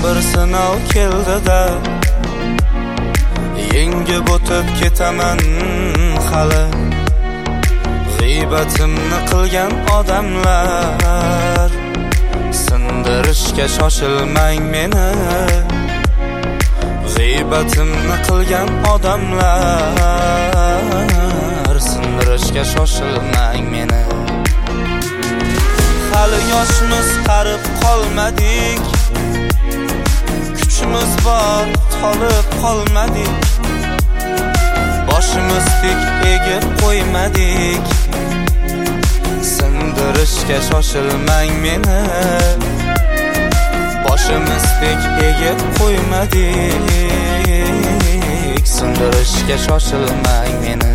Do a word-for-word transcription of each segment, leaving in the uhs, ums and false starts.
bir sinov keldi-da, yengib o'tib ketaman hali. G'iybatimni qilgan odamlar, sindirishga shoshilmang meni. G'iybatimni qilgan odamlar, sindirishga shoshilmang meni. Hali yoshmiz, qarib qolmadik, kuchimiz bor, tolib qolmadik. Boshimiz tik egib qo'ymadik, sindirishga shoshilmang meni. Boshimiz tik egib qo'ymadik, sindirishga shoshilmang meni.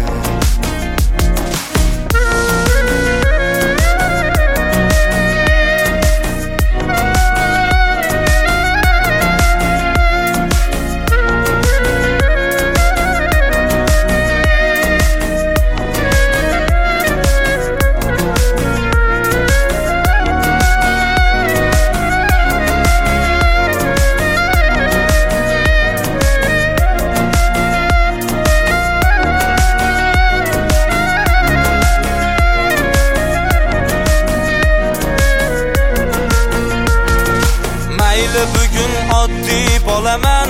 Bugun oddiy bo'laman,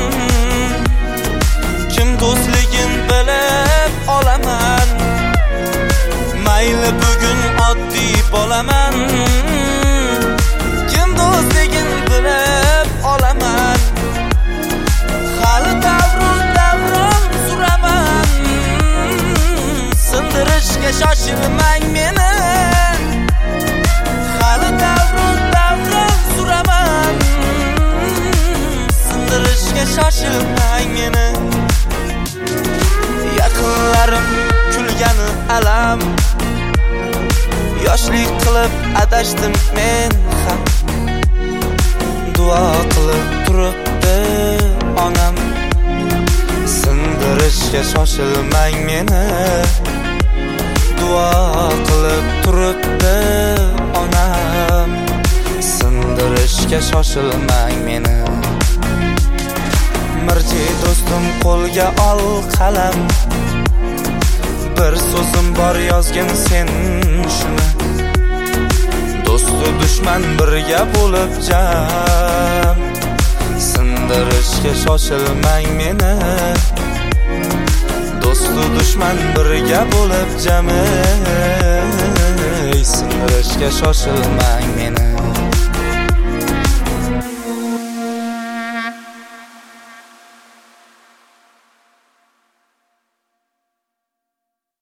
kim do'stligin bilib olaman. Mayli bugun oddiy bo'laman, kim do'stligin bilib olaman. Hali davron davron suraman, sindirishga shoshilmang meni. Hali davron davron suraman, sindirishga shoshilmang meni. Yaqinlarim kulgani alam, yoshlik qilib adashdim men ham. Duo qilib turibdi onam, sindirishga shoshilmang meni. Duo qilib turibdi onam, sindirishga shoshilmang meni. Mirji do'stim, qo'lga ol qalam, bir so'zim bor yozgin sen shuni. Do'stu dushman birga bo'lib jam, sindirishga shoshilmang meni. Do'stu dushman birga bo'lib jam, sindirishga shoshilmang meni.